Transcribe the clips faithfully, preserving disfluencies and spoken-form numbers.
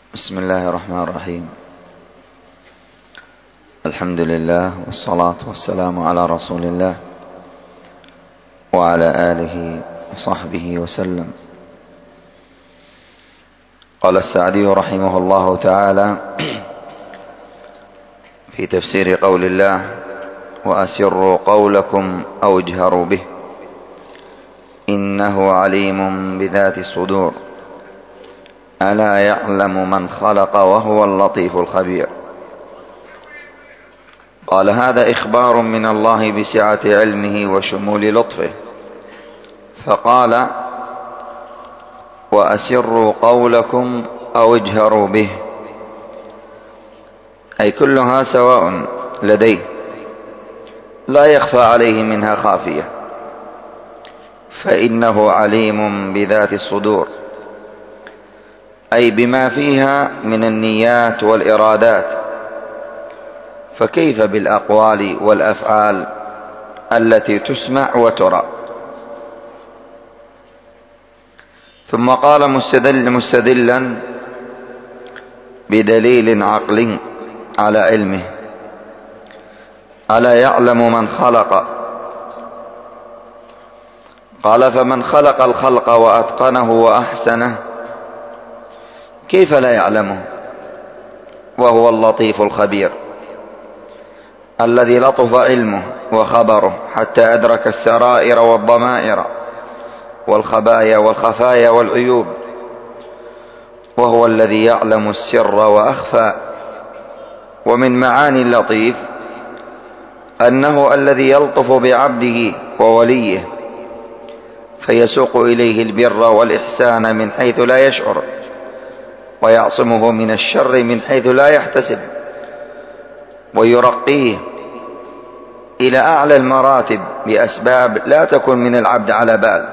بسم الله الرحمن الرحيم. الحمد لله والصلاة والسلام على رسول الله وعلى آله وصحبه وسلم. قال السعدي رحمه الله تعالى في تفسير قول الله: وأسروا قولكم أو اجهروا به إنه عليم بذات الصدور ألا يعلم من خلق وهو اللطيف الخبير. قال: هذا إخبار من الله بسعة علمه وشمول لطفه، فقال: وأسروا قولكم أو اجهروا به، أي كلها سواء لديه لا يخفى عليه منها خافية، فإنه عليم بذات الصدور، أي بما فيها من النيات والإرادات، فكيف بالأقوال والأفعال التي تسمع وترى. ثم قال مستدل مستدلا بدليل عقلي على علمه: ألا يعلم من خلق. قال: فمن خلق الخلق وأتقنه وأحسنه كيف لا يعلمه وهو اللطيف الخبير الذي لطف علمه وخبره حتى أدرك السرائر والضمائر والخبايا والخفايا والعيوب، وهو الذي يعلم السر وأخفى. ومن معاني اللطيف أنه الذي يلطف بعبده ووليه فيسوق إليه البر والإحسان من حيث لا يشعر، ويعصمه من الشر من حيث لا يحتسب، ويرقيه إلى أعلى المراتب بأسباب لا تكن من العبد على بال،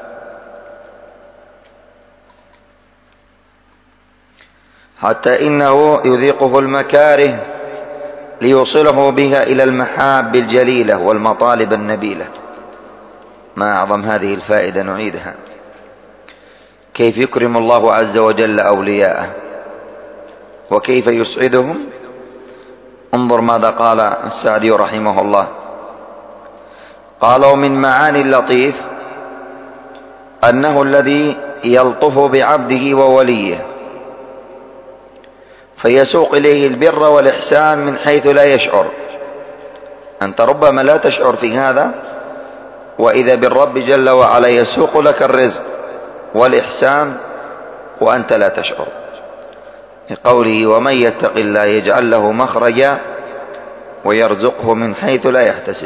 حتى إنه يذيقه المكاره ليوصله بها إلى المحاب الجليلة والمطالب النبيلة. ما أعظم هذه الفائدة، نعيدها: كيف يكرم الله عز وجل أولياءه وكيف يسعدهم. انظر ماذا قال السعدي رحمه الله. قال: ومن معاني اللطيف أنه الذي يلطف بعبده ووليه فيسوق إليه البر والإحسان من حيث لا يشعر. أنت ربما لا تشعر في هذا، وإذا بالرب جل وعلا يسوق لك الرزق والإحسان وأنت لا تشعر، لقوله: ومن يتق الله يجعل له مخرجا ويرزقه من حيث لا يحتسب.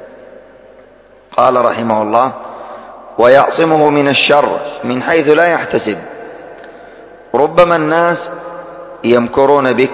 قال رحمه الله: ويعصمه من الشر من حيث لا يحتسب. ربما الناس يمكرون بك،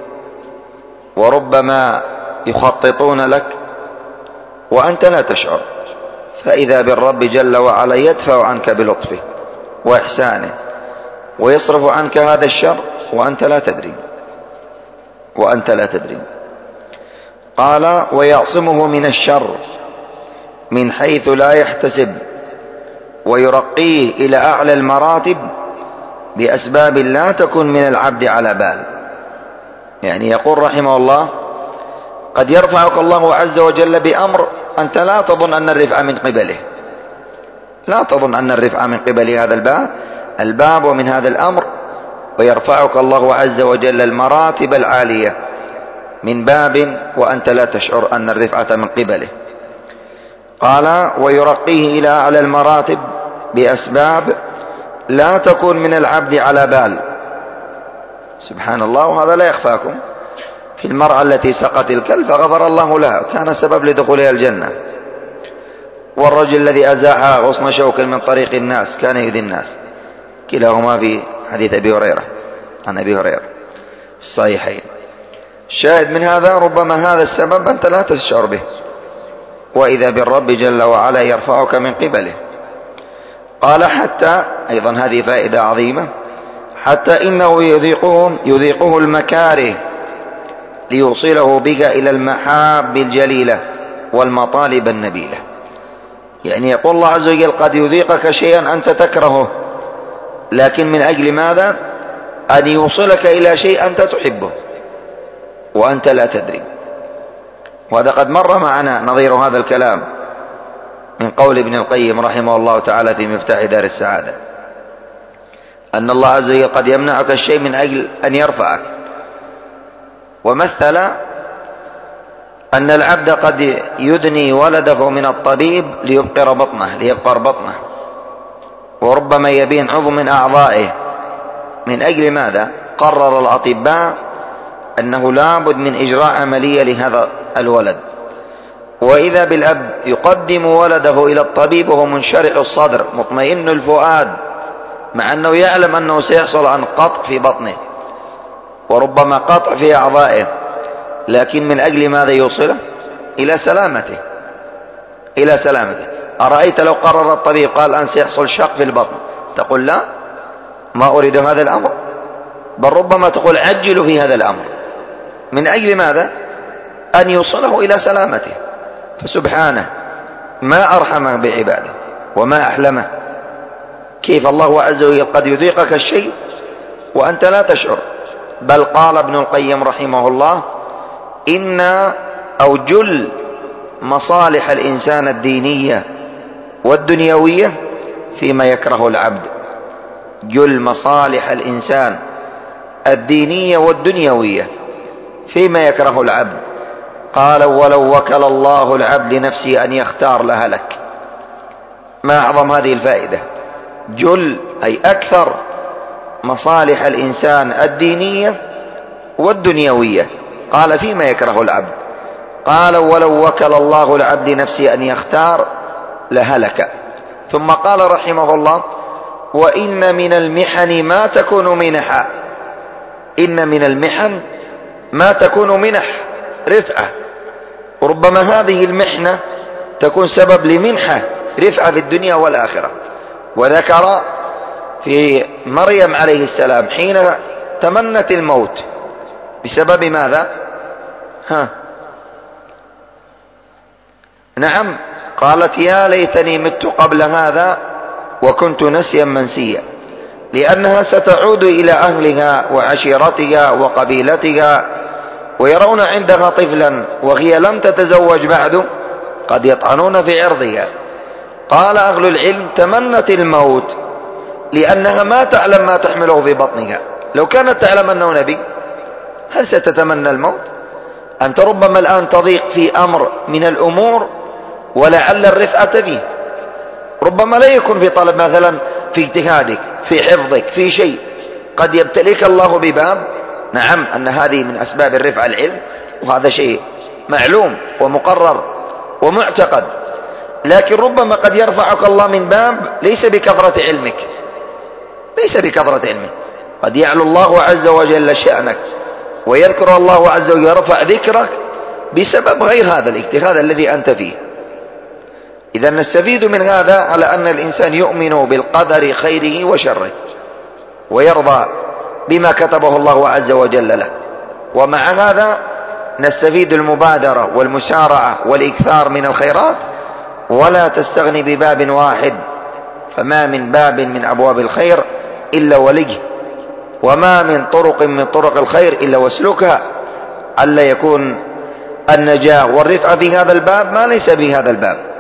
وربما يخططون لك وأنت لا تشعر، فإذا بالرب جل وعلا يدفع عنك بلطفه وإحسانه ويصرف عنك هذا الشر وأنت لا تدري وأنت لا تدري. قال: ويعصمه من الشر من حيث لا يحتسب، ويرقيه إلى أعلى المراتب بأسباب لا تكن من العبد على بال. يعني يقول رحمه الله: قد يرفعك الله عز وجل بأمر أنت لا تظن أن الرفع من قبله، لا تظن أن الرفع من قبل هذا الباب الباب ومن هذا الأمر، ويرفعك الله عز وجل المراتب العالية من باب وأنت لا تشعر أن الرفعة من قبله. قال: ويرقيه إلى أعلى المراتب بأسباب لا تكون من العبد على بال. سبحان الله، وهذا لا يخفاكم. في المرأة التي سقت الكلب فغفر الله لها، كان سبب لدخولها الجنة. والرجل الذي أزاح غصن شوك من طريق الناس كان يؤذي الناس، كلاهما في حديث أبي هريرة عن أبي هريرة في الصحيحين. الشاهد من هذا ربما هذا السبب أنت لا تشعر به، وإذا بالرب جل وعلا يرفعك من قبله. قال: حتى أيضا هذه فائدة عظيمة: حتى إنه يذيقهم يذيقه المكاره ليوصله بك إلى المحاب الجليلة والمطالب النبيلة. يعني يقول الله عز وجل: قد يذيقك شيئا أنت تكرهه، لكن من أجل ماذا؟ أن يوصلك إلى شيء أنت تحبه وأنت لا تدري. وهذا قد مر معنا نظير هذا الكلام من قول ابن القيم رحمه الله تعالى في مفتاح دار السعادة، أن الله عز وجل قد يمنعك الشيء من أجل أن يرفعك. ومثل أن العبد قد يدني ولده من الطبيب ليبقر بطنه ليبقر بطنه وربما يبين عضو من أعضائه. من أجل ماذا؟ قرر الأطباء أنه لابد من إجراء عملية لهذا الولد، وإذا بالأب يقدم ولده إلى الطبيب وهو منشرح الصدر مطمئن الفؤاد، مع أنه يعلم أنه سيحصل عن قطع في بطنه وربما قطع في أعضائه، لكن من أجل ماذا يوصله؟ إلى سلامته إلى سلامته. أرأيت لو قرر الطبيب قال أن سيحصل شق في البطن، تقول لا، ما أريد هذا الأمر، بل ربما تقول عجلوا في هذا الأمر. من أجل ماذا؟ أن يوصله إلى سلامته. فسبحانه ما أرحم بعباده وما أحلمه. كيف الله عز وجل قد يذيقك الشيء وأنت لا تشعر. بل قال ابن القيم رحمه الله: إن أو جل مصالح الإنسان الدينية والدنيوية فيما يكره العبد. جل مصالح الإنسان الدينية والدنيوية فيما يكره العبد. قال: ولو وكل الله العبد لنفسه أن يختار لهلك. ما أعظم هذه الفائدة. جل أي أكثر مصالح الإنسان الدينية والدنيوية، قال فيما يكره العبد. قال: ولو وكل الله العبد لنفسه أن يختار لهلك. ثم قال رحمه الله: وإن من المحن ما تكون منحا. إن من المحن ما تكون منح رفعة، وربما هذه المحنة تكون سبب لمنحة رفعة في الدنيا والآخرة. وذكر في مريم عليه السلام حين تمنت الموت بسبب ماذا؟ ها نعم، قالت: يا ليتني مت قبل هذا وكنت نسيا منسيا، لأنها ستعود إلى أهلها وعشيرتها وقبيلتها ويرون عندها طفلا وهي لم تتزوج بعد، قد يطعنون في عرضها. قال أهل العلم: تمنت الموت لأنها ما تعلم ما تحمله في بطنها. لو كانت تعلم أنه نبي هل ستتمنى الموت؟ أنت ربما الآن تضيق في أمر من الأمور ولعل الرفعة فيه، ربما لا يكون في طلب مثلا في اجتهادك في حفظك في شيء، قد يبتليك الله بباب. نعم، أن هذه من أسباب الرفعة العلم، وهذا شيء معلوم ومقرر ومعتقد، لكن ربما قد يرفعك الله من باب ليس بكثرة علمك ليس بكثرة علمك قد يعلو الله عز وجل شأنك ويذكر الله عز وجل يرفع ذكرك بسبب غير هذا الاجتهاد الذي أنت فيه. إذا نستفيد من هذا على أن الإنسان يؤمن بالقدر خيره وشره ويرضى بما كتبه الله عز وجل له. ومع هذا نستفيد المبادرة والمسارعة والإكثار من الخيرات، ولا تستغني بباب واحد، فما من باب من أبواب الخير إلا ولجه، وما من طرق من طرق الخير إلا واسلكها، ألا يكون النجاة والرفعة في هذا الباب ما ليس بهذا الباب.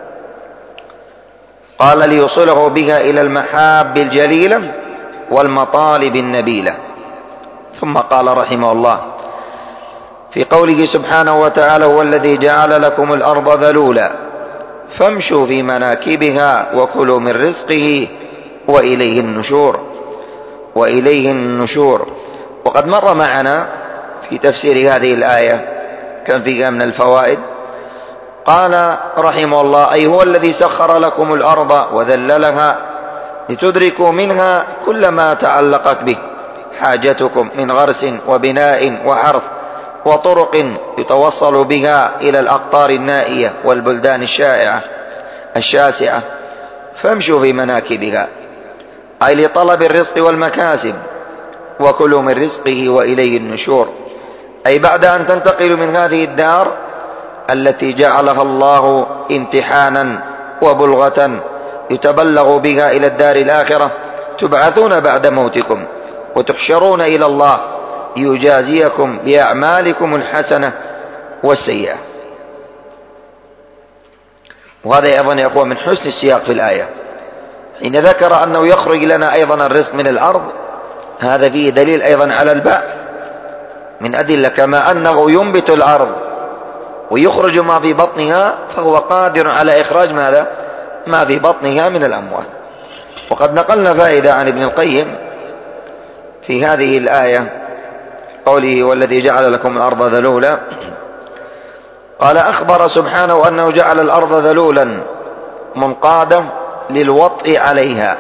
قال: ليوصله بها إلى المحاب الجليلة والمطالب النبيلة. ثم قال رحمه الله في قوله سبحانه وتعالى: هو الذي جعل لكم الأرض ذلولا فامشوا في مناكبها وكلوا من رزقه وإليه النشور وإليه النشور. وقد مر معنا في تفسير هذه الآية كان فيها من الفوائد. قال رحمه الله: أي هو الذي سخر لكم الأرض وذللها لتدركوا منها كل ما تعلقت به حاجتكم من غرس وبناء وحرث وطرق يتوصل بها إلى الأقطار النائية والبلدان الشائعة الشاسعة، فامشوا في مناكبها، أي لطلب الرزق والمكاسب، وكلوا من رزقه وإليه النشور، أي بعد أن تنتقلوا من هذه الدار التي جعلها الله امتحانا وبلغة يتبلغ بها إلى الدار الآخرة، تبعثون بعد موتكم وتحشرون إلى الله ليجازيكم بأعمالكم الحسنة والسيئة. وهذا أيضا يا أخوة من حسن السياق في الآية، حين ذكر أنه يخرج لنا أيضا الرزق من الأرض، هذا فيه دليل أيضا على البعث من أدلة، كما أنه ينبت الأرض ويخرج ما في بطنها فهو قادر على إخراج ماذا؟ ما في بطنها من الأموال. وقد نقلنا فائدة عن ابن القيم في هذه الآية، قوله والذي جعل لكم الأرض ذلولا، قال أخبر سبحانه أنه جعل الأرض ذلولا منقادة للوطء عليها،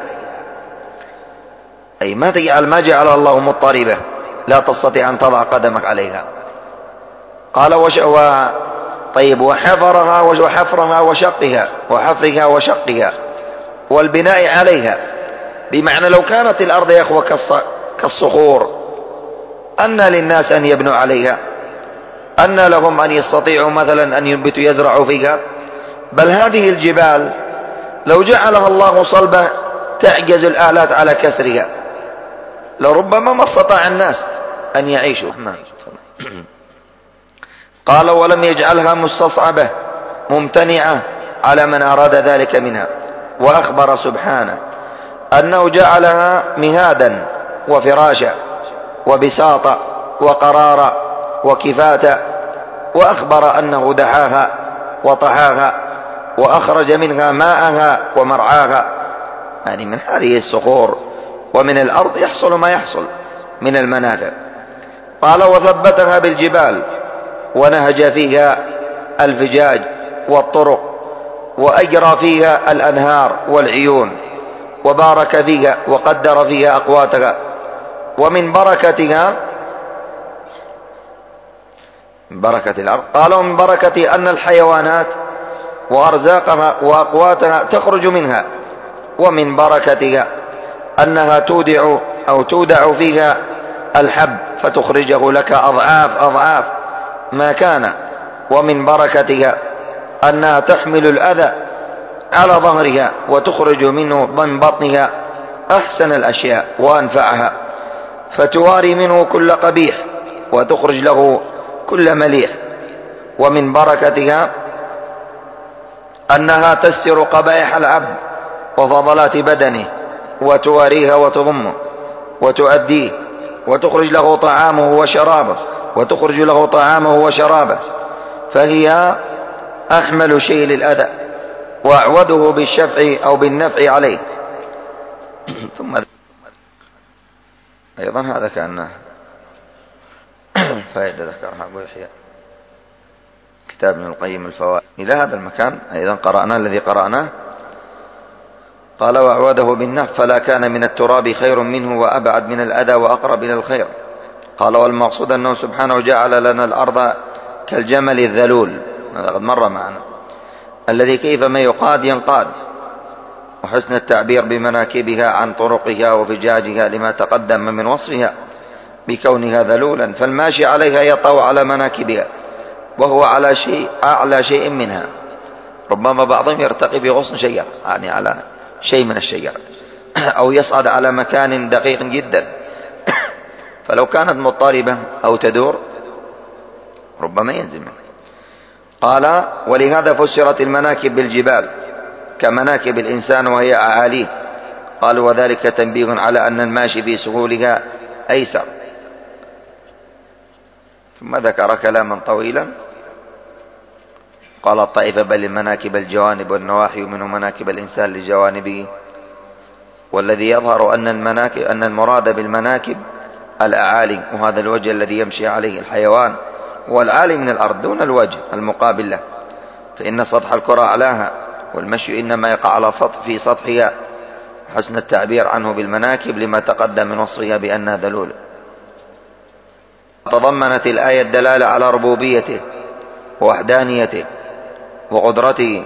أي ما تجعل ما جعل الله مضطربة لا تستطيع أن تضع قدمك عليها. قال وش و... طيب وحفرها وحفرها وشقها وحفرها وشقها والبناء عليها، بمعنى لو كانت الأرض يا أخوة كالصخور أن للناس أن يبنوا عليها، أن لهم أن يستطيعوا مثلا أن ينبتوا يزرعوا فيها، بل هذه الجبال لو جعلها الله صلبة تعجز الآلات على كسرها، لربما ما استطاع الناس أن يعيشوا. قال ولم يجعلها مستصعبة ممتنعة على من أراد ذلك منها. وأخبر سبحانه أنه جعلها مهادا وفراشا وبساطا وقرارا وكفاتا، وأخبر أنه دحاها وطحاها وأخرج منها ماءها ومرعاها، يعني من هذه الصخور ومن الأرض يحصل ما يحصل من المنافع. قال وثبتها بالجبال ونهج فيها الفجاج والطرق وأجرى فيها الأنهار والعيون وبارك فيها وقدر فيها أقواتها. ومن بركتها من بركة الأرض قالوا من بركة أن الحيوانات وأرزاقها وأقواتها تخرج منها، ومن بركتها أنها تودع أو تودع فيها الحب فتخرجه لك أضعاف أضعاف ما كان. ومن بركتها أنها تحمل الأذى على ظهرها وتخرج منه من بطنها أحسن الأشياء وأنفعها، فتواري منه كل قبيح وتخرج له كل مليح. ومن بركتها أنها تستر قبائح العبد وفضلات بدنه وتواريها وتضمه وتؤديه وتخرج له طعامه وشرابه وتخرج له طعامه وشرابه، فهي أحمل شيء للأذى وأعوده بالشفع أو بالنفع عليه. ثم أيضا هذا كان فائدة ذكرها أبو يحيى كتاب ابن القيم الفوائد. إلى هذا المكان أيضا قرأنا الذي قرأناه، قال وأعوده بالنفع فلا كان من التراب خير منه وأبعد من الأذى وأقرب إلى الخير. قال والمقصود أنه سبحانه جعل لنا الأرض كالجمل الذلول، هذا قد مر معنا، الذي كيفما يقاد ينقاد، وحسن التعبير بمناكبها عن طرقها وفجاجها لما تقدم من وصفها بكونها ذلولا، فالماشي عليها يطأ على مناكبها وهو على شيء أعلى شيء منها، ربما بعضهم يرتقي بغصن شجر يعني على شيء من الشجر أو يصعد على مكان دقيق جدا، فلو كانت مضطربة أو تدور ربما ينزل منه. قال ولهذا فسرت المناكب بالجبال كمناكب الإنسان وهي أعاليه، قالوا وذلك تنبيه على أن الماشي في سهولها أيسر. ثم ذكر كلاما طويلا قال الطائفة بل المناكب الجوانب والنواحي منه مناكب الإنسان لجوانبه، والذي يظهر أن المناكب أن المراد بالمناكب الأعالي، وهذا الوجه الذي يمشي عليه الحيوان والعالي من الأرض دون الوجه المقابل له، فإن سطح الكرة أعلاها والمشي إنما يقع على سطح في سطحها، حسن التعبير عنه بالمناكب لما تقدم من وصفها بأنها ذلول. تضمنت الآية الدلالة على ربوبيته ووحدانيته وقدرته،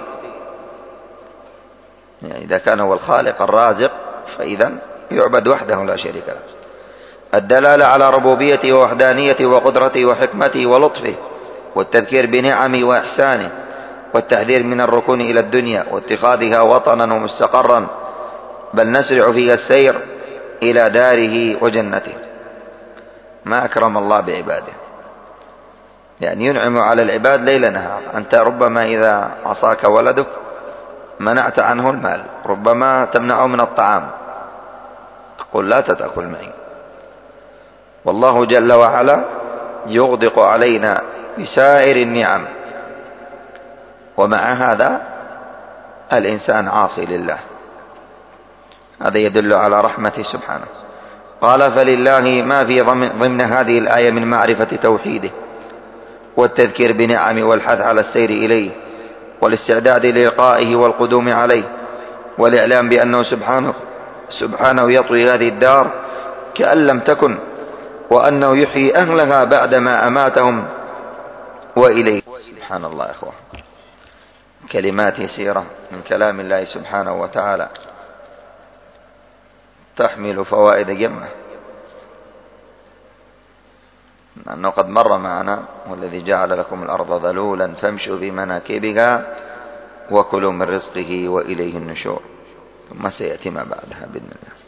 يعني إذا كان هو الخالق الرازق فإذا يعبد وحده لا شريك له. الدلالة على ربوبيته ووحدانيته وقدرته وحكمته ولطفه، والتذكير بنعمه وإحسانه، والتحذير من الركون إلى الدنيا واتخاذها وطنا ومستقرا، بل نسرع فيها السير إلى داره وجنته. ما أكرم الله بعباده، يعني ينعم على العباد ليل نهار. أنت ربما إذا عصاك ولدك منعت عنه المال، ربما تمنعه من الطعام، تقول لا تتأكل معي. والله جل وعلا يغدق علينا بسائر النعم، ومع هذا الإنسان عاصي لله. هذا يدل على رحمته سبحانه. قال فلله ما في ضمن هذه الآية من معرفة توحيده والتذكير بنعمه والحث على السير إليه والاستعداد للقائه والقدوم عليه، والإعلام بأنه سبحانه, سبحانه يطوي هذه الدار كأن لم تكن، وأنه يحيي أهلها بعدما أماتهم وإليه. سبحان الله يا إخوة، كلمات يسيرة من كلام الله سبحانه وتعالى تحمل فوائد جمة. أنه قد مر معنا والذي جعل لكم الأرض ذلولا فامشوا في مناكبها وكلوا من رزقه وإليه النشور، ثم سيأتي ما بعدها بإذن الله.